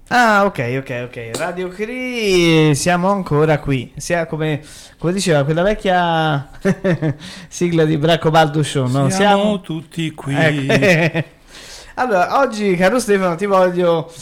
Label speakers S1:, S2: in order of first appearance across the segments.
S1: Ah, ok. Radio Cree, siamo ancora qui. Sia come diceva quella vecchia sigla di Braccobaldo Show, no?
S2: Siamo tutti qui.
S1: Ecco. Allora, oggi, caro Stefano, ti voglio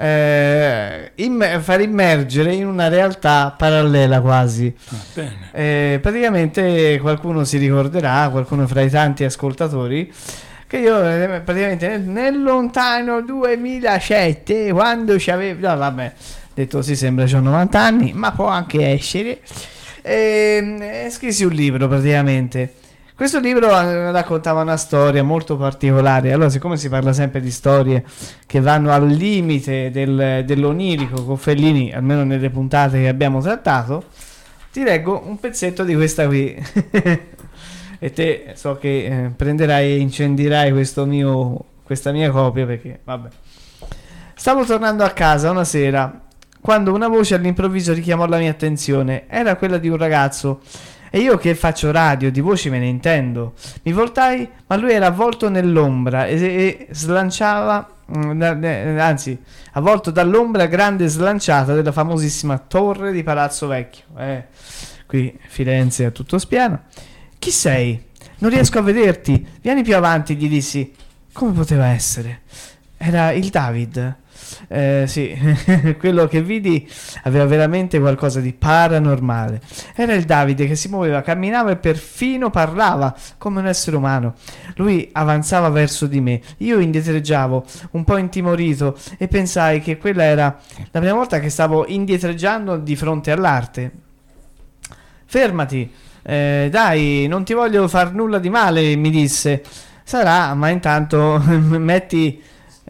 S1: far immergere in una realtà parallela quasi.
S2: Bene.
S1: Praticamente qualcuno si ricorderà, qualcuno fra i tanti ascoltatori, che io praticamente nel lontano 2007, quando c'avevo, no vabbè, detto sì, sembra c'ho 90 anni, ma può anche essere, scrissi un libro praticamente. Questo libro raccontava una storia molto particolare. Allora, siccome si parla sempre di storie che vanno al limite dell'onirico con Fellini, almeno nelle puntate che abbiamo trattato, ti leggo un pezzetto di questa qui. E te so che prenderai e incendierai questa mia copia, perché vabbè. Stavo tornando a casa una sera quando una voce all'improvviso richiamò la mia attenzione. Era quella di un ragazzo, e io che faccio radio di voci me ne intendo. Mi voltai, ma lui era avvolto nell'ombra e slanciava, anzi avvolto dall'ombra grande slanciata della famosissima torre di Palazzo Vecchio, qui Firenze a tutto spiano. Chi sei? Non riesco a vederti. Vieni più avanti, gli dissi. Come poteva essere? Era il David. Sì, quello che vidi aveva veramente qualcosa di paranormale. Era il Davide che si muoveva, camminava e perfino parlava come un essere umano. Lui avanzava verso di me, io indietreggiavo, un po' intimorito, e pensai che quella era la prima volta che stavo indietreggiando di fronte all'arte. Fermati, dai, non ti voglio far nulla di male, mi disse. Sarà, ma intanto metti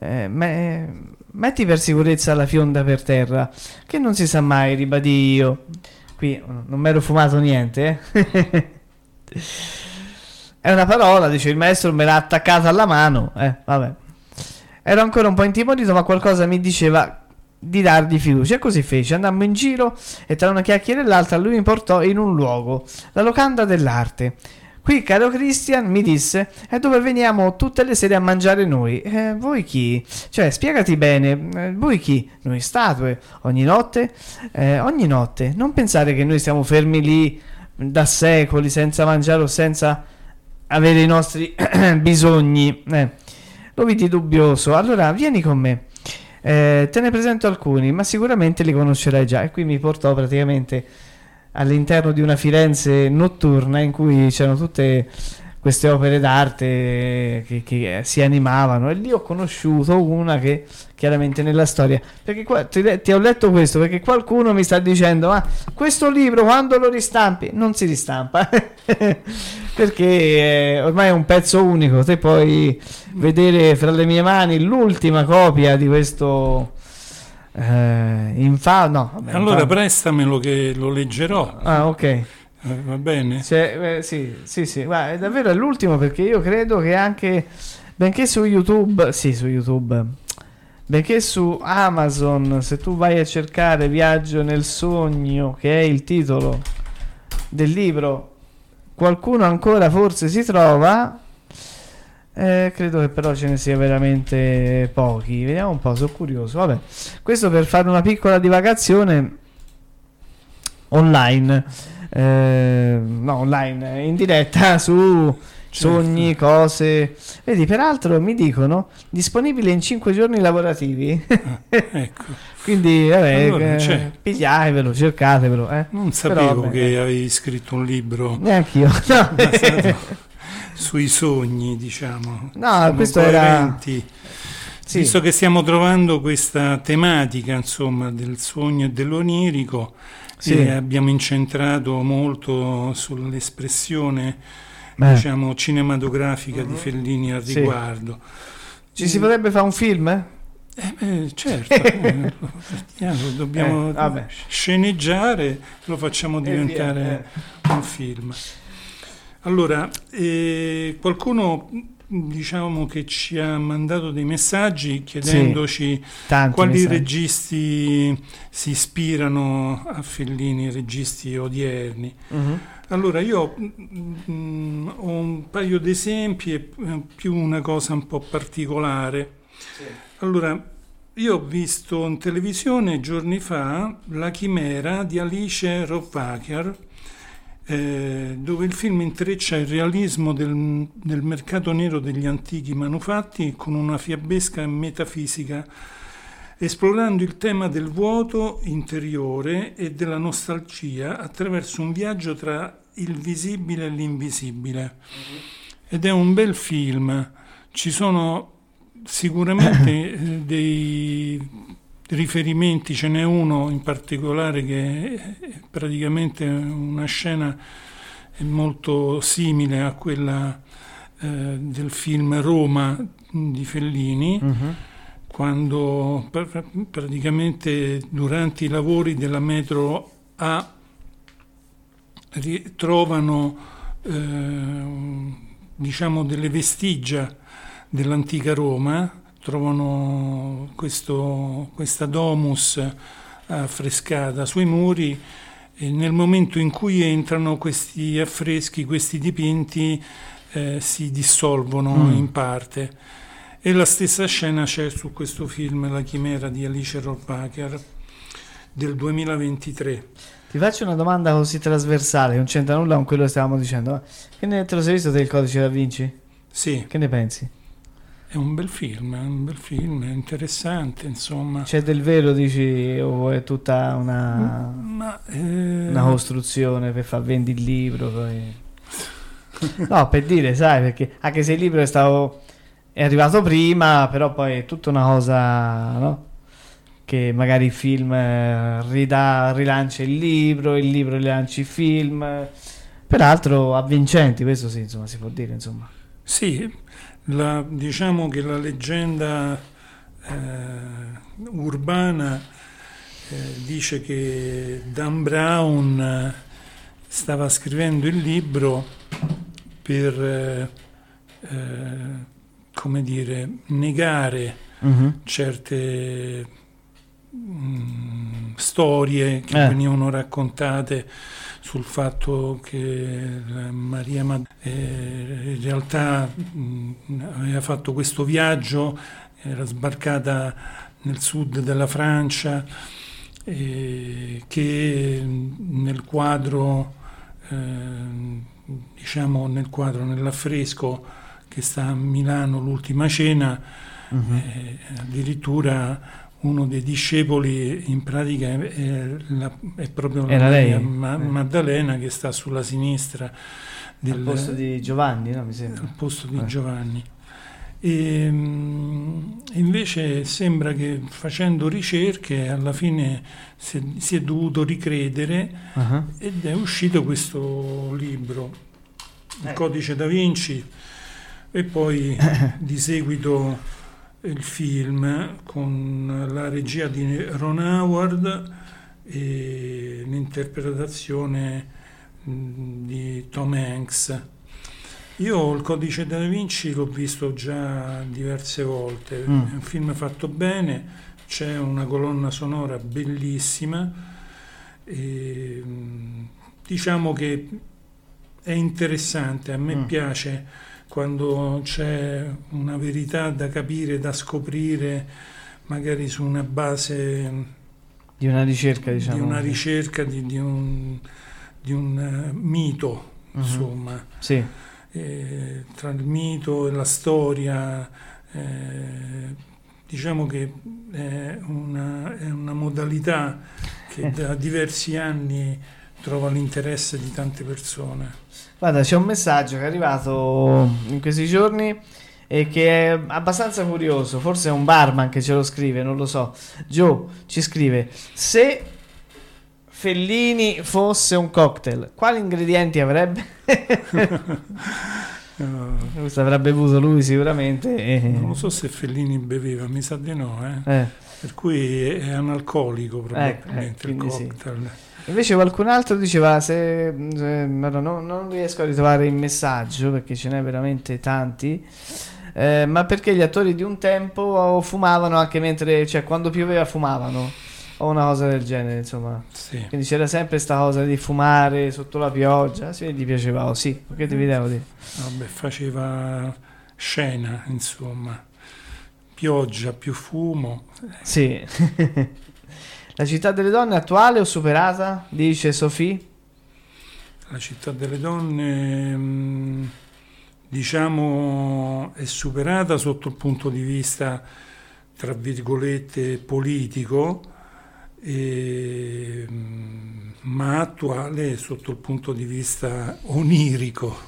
S1: per sicurezza la fionda per terra, che non si sa mai, ribadii io. Qui non mi ero fumato niente, È una parola, dice il maestro, me l'ha attaccata alla mano, vabbè. Ero ancora un po' intimorito, ma qualcosa mi diceva di dargli fiducia, e così fece. Andammo in giro e tra una chiacchiera e l'altra lui mi portò in un luogo, la locanda dell'arte. Qui, caro Christian, mi disse, è dove veniamo tutte le sere a mangiare noi. Voi chi? Cioè, spiegati bene, voi chi? Noi statue? Ogni notte? Ogni notte. Non pensare che noi stiamo fermi lì da secoli senza mangiare o senza avere i nostri bisogni. Lo vidi dubbioso. Allora, vieni con me. Te ne presento alcuni, ma sicuramente li conoscerai già. E qui mi portò praticamente all'interno di una Firenze notturna in cui c'erano tutte queste opere d'arte che si animavano, e lì ho conosciuto una che chiaramente nella storia, perché qua ti ho letto questo perché qualcuno mi sta dicendo: ma questo libro quando lo ristampi? Non si ristampa perché ormai è un pezzo unico. Te puoi vedere fra le mie mani l'ultima copia di questo no, vabbè,
S2: allora prestamelo che lo leggerò.
S1: Ah, ok.
S2: Va bene?
S1: Sì. Guarda, è davvero l'ultimo, perché io credo che anche, benché su YouTube, benché su Amazon, se tu vai a cercare Viaggio nel sogno, che è il titolo del libro, qualcuno ancora forse si trova. Credo che però ce ne sia veramente pochi. Vediamo un po', sono curioso. Vabbè, questo per fare una piccola divagazione online, in diretta su sogni, cose. Vedi, peraltro mi dicono disponibile in 5 giorni lavorativi.
S2: Ecco.
S1: Quindi vabbè, pigliatevelo, cercatevelo.
S2: Non sapevo che avevi scritto un libro.
S1: Neanch'io. No.
S2: Sui sogni, diciamo.
S1: No,
S2: siamo
S1: questo
S2: coerenti.
S1: era... Sì.
S2: Visto che stiamo trovando questa tematica, insomma, del sogno e dell'onirico,
S1: sì.
S2: Abbiamo incentrato molto sull'espressione, diciamo, cinematografica di Fellini al riguardo.
S1: Ci si potrebbe fare un film?
S2: Certo, dobbiamo sceneggiare, lo facciamo diventare un film. Allora, qualcuno, diciamo, che ci ha mandato dei messaggi chiedendoci quali messaggi. Registi si ispirano a Fellini, registi odierni. Allora, io ho un paio di esempi e più una cosa un po' particolare. Allora, Io ho visto in televisione giorni fa La chimera di Alice Rohrwacher, dove il film intreccia il realismo del mercato nero degli antichi manufatti con una fiabesca metafisica, esplorando il tema del vuoto interiore e della nostalgia attraverso un viaggio tra il visibile e l'invisibile. Ed è un bel film. Ci sono sicuramente dei riferimenti, ce n'è uno in particolare che è praticamente una scena molto simile a quella del film Roma di Fellini, quando praticamente durante i lavori della metro A trovano diciamo delle vestigia dell'antica Roma, trovano questa domus affrescata sui muri, e nel momento in cui entrano questi affreschi, questi dipinti si dissolvono in parte. E la stessa scena c'è su questo film La chimera di Alice Rohrwacher del 2023.
S1: Ti faccio una domanda così trasversale, non c'entra nulla con quello che stavamo dicendo. Te lo sei visto del Codice da Vinci?
S2: Sì.
S1: Che ne pensi?
S2: È un bel film, è interessante, insomma.
S1: C'è del vero, dici, o è tutta una costruzione per far vendere il libro? Poi... No, per dire, sai, perché anche se il libro è arrivato prima, però poi è tutta una cosa, no? Che magari il film rilancia il libro rilancia il film, peraltro avvincenti, questo sì, insomma, si può dire, insomma.
S2: Sì, diciamo che la leggenda urbana dice che Dan Brown stava scrivendo il libro per come dire, negare certe storie che venivano raccontate sul fatto che Maria in realtà aveva fatto questo viaggio, era sbarcata nel sud della Francia, che nel quadro, diciamo nell'affresco che sta a Milano, L'ultima cena, addirittura uno dei discepoli in pratica è proprio
S1: lei?
S2: Maddalena, che sta sulla sinistra
S1: al posto di Giovanni, no? Mi sembra.
S2: Al posto di Giovanni. E invece sembra che facendo ricerche alla fine si è dovuto ricredere ed è uscito questo libro, Il Codice da Vinci, e poi di seguito il film con la regia di Ron Howard e l'interpretazione di Tom Hanks. Io Il Codice da Vinci l'ho visto già diverse volte, è un film fatto bene, c'è una colonna sonora bellissima e diciamo che è interessante, a me piace quando c'è una verità da capire, da scoprire, magari su una base
S1: di una ricerca, diciamo.
S2: Di una ricerca di un mito, insomma.
S1: Sì.
S2: Tra il mito e la storia, diciamo che è una modalità che da diversi anni trova l'interesse di tante persone.
S1: Guarda, c'è un messaggio che è arrivato in questi giorni e che è abbastanza curioso, forse è un barman che ce lo scrive, non lo so. Joe ci scrive: se Fellini fosse un cocktail, quali ingredienti avrebbe? Questo avrà bevuto lui sicuramente.
S2: Non lo so se Fellini beveva, mi sa di no, per cui è analcolico probabilmente il cocktail. Sì.
S1: Invece qualcun altro diceva non riesco a ritrovare il messaggio perché ce n'è veramente tanti, ma perché gli attori di un tempo fumavano anche cioè quando pioveva fumavano o una cosa del genere, insomma. Sì. Quindi c'era sempre sta cosa di fumare sotto la pioggia, se gli piaceva sì, che devi dire?
S2: Vabbè, faceva scena, insomma, pioggia, più fumo.
S1: Sì. La città delle donne attuale o superata? Dice Sofì.
S2: La città delle donne, diciamo, è superata sotto il punto di vista, tra virgolette, politico, ma attuale sotto il punto di vista onirico.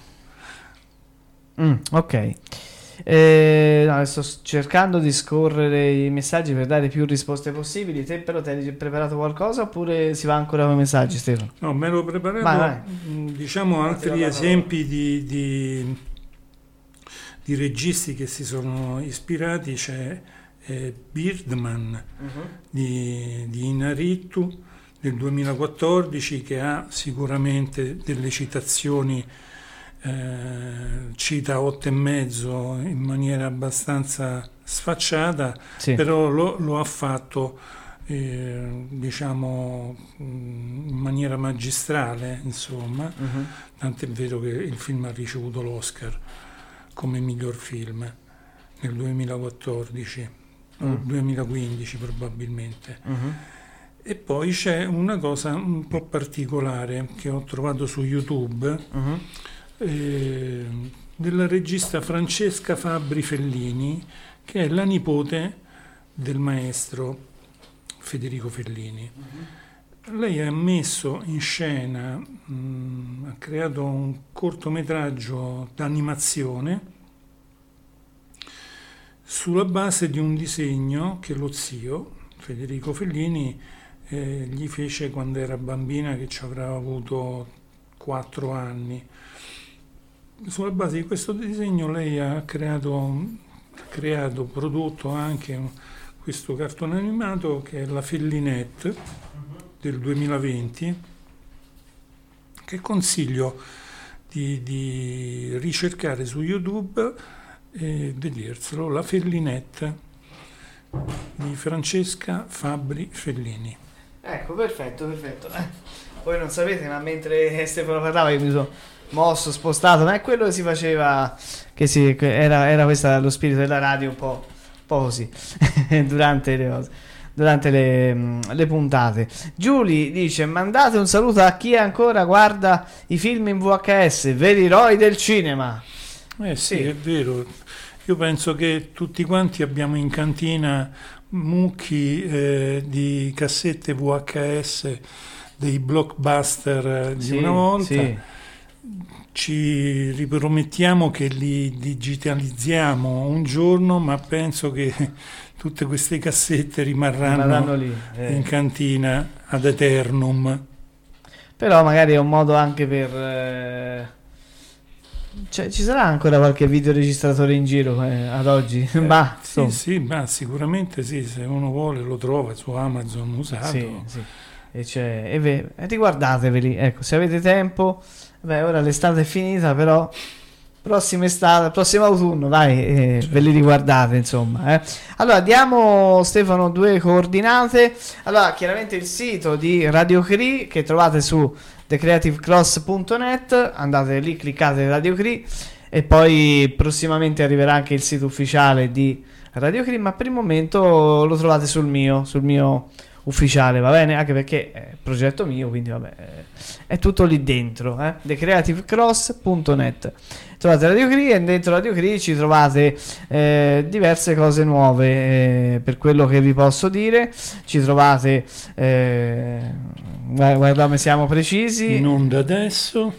S1: Ok. No, sto cercando di scorrere i messaggi per dare più risposte possibili. Te però ti hai preparato qualcosa oppure si va ancora con i messaggi, Stefano?
S2: No, me l'ho preparato,
S1: vai.
S2: Diciamo altri esempi di registi che si sono ispirati. C'è Birdman di Inarritu del 2014, che ha sicuramente delle citazioni, cita 8 e mezzo in maniera abbastanza sfacciata,
S1: Sì.
S2: però lo ha fatto diciamo in maniera magistrale, insomma. Tant'è vero che il film ha ricevuto l'Oscar come miglior film nel 2014 o 2015 probabilmente. E poi c'è una cosa un po' particolare che ho trovato su YouTube, della regista Francesca Fabri Fellini, che è la nipote del maestro Federico Fellini. Lei ha messo in scena, ha creato un cortometraggio d'animazione sulla base di un disegno che lo zio Federico Fellini gli fece quando era bambina, che ci avrà avuto 4 anni. Sulla base di questo disegno lei ha prodotto anche questo cartone animato che è la Fellinette del 2020, che consiglio di ricercare su YouTube e vederselo, la Fellinette di Francesca Fabri Fellini.
S1: Ecco, perfetto. Voi non sapete, ma mentre Stefano parlava io mi sono mosso, spostato, ma è quello che si faceva, era questo lo spirito della radio, un po' così durante le puntate. Giulia dice: mandate un saluto a chi ancora guarda i film in VHS, veri eroi del cinema.
S2: Sì, è vero. Io penso che tutti quanti abbiamo in cantina mucchi di cassette VHS dei blockbuster di una volta. Sì. Ci ripromettiamo che li digitalizziamo un giorno, ma penso che tutte queste cassette rimarranno lì, in cantina ad eternum. Però magari è un modo anche per... Cioè, ci sarà ancora qualche videoregistratore in giro ad oggi? Sì, ma sicuramente sì, se uno vuole lo trova su Amazon usato. Sì. E riguardateveli, ecco, se avete tempo. Ora l'estate è finita, però prossimo autunno, dai, ve li riguardate, insomma. Allora, diamo, Stefano, 2 coordinate. Allora, chiaramente il sito di Radio Cree, che trovate su thecreativecross.net, andate lì, cliccate Radio Cree, e poi prossimamente arriverà anche il sito ufficiale di Radio Cree, ma per il momento lo trovate sul mio ufficiale, va bene? Anche perché è progetto mio, quindi vabbè, è tutto lì dentro, thecreativecross.net. Trovate Radio Cree e dentro Radio Cree ci trovate diverse cose nuove, per quello che vi posso dire. Ci trovate, guarda come siamo precisi, in onda adesso,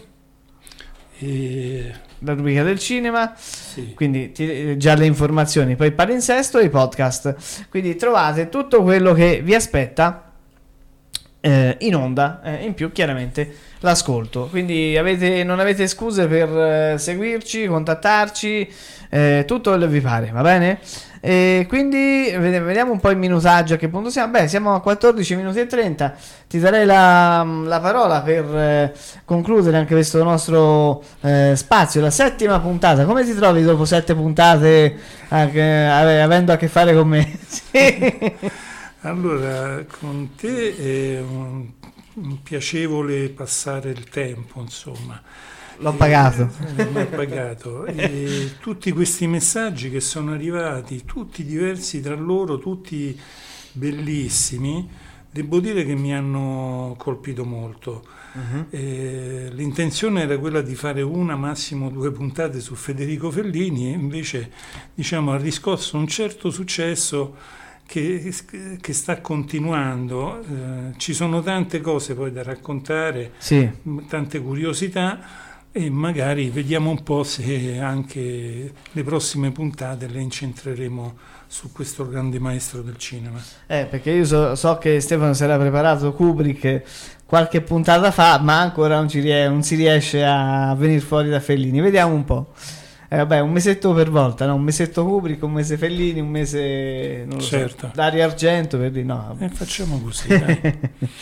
S2: la rubrica del cinema, sì. Quindi già le informazioni, poi palinsesto e i podcast, quindi trovate tutto quello che vi aspetta in onda, in più chiaramente l'ascolto, quindi non avete scuse per seguirci, contattarci, tutto quello che vi pare, va bene? E quindi vediamo un po' il minutaggio, a che punto siamo. Siamo a 14 minuti e 30. Ti darei la parola per concludere anche questo nostro spazio, la 7ª puntata. Come ti trovi dopo 7 puntate avendo a che fare con me? Sì. Allora, con te è un piacevole passare il tempo, insomma.
S1: L'ho pagato.
S2: L'ho pagato. E tutti questi messaggi che sono arrivati, tutti diversi tra loro, tutti bellissimi, devo dire che mi hanno colpito molto. L'intenzione era quella di fare una, massimo 2 puntate su Federico Fellini, e invece diciamo ha riscosso un certo successo che sta continuando. Ci sono tante cose poi da raccontare,
S1: sì,
S2: tante curiosità, e magari vediamo un po' se anche le prossime puntate le incentreremo su questo grande maestro del cinema.
S1: Perché io so che Stefano si era preparato Kubrick qualche puntata fa, ma ancora non si riesce a venire fuori da Fellini. Vediamo un po'. Vabbè, un mesetto per volta, no? Un mesetto Kubrick, un mese Fellini, un mese, non lo
S2: certo,
S1: so, Dario Argento, per dire no.
S2: Facciamo così, dai.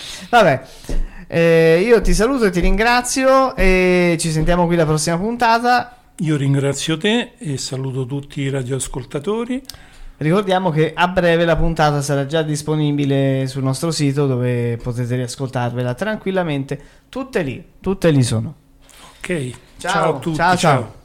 S1: Vabbè, io ti saluto e ti ringrazio e ci sentiamo qui la prossima puntata.
S2: Io ringrazio te e saluto tutti i radioascoltatori.
S1: Ricordiamo che a breve la puntata sarà già disponibile sul nostro sito, dove potete riascoltarvela tranquillamente. Tutte lì sono.
S2: Ok,
S1: ciao
S2: a tutti.
S1: Ciao.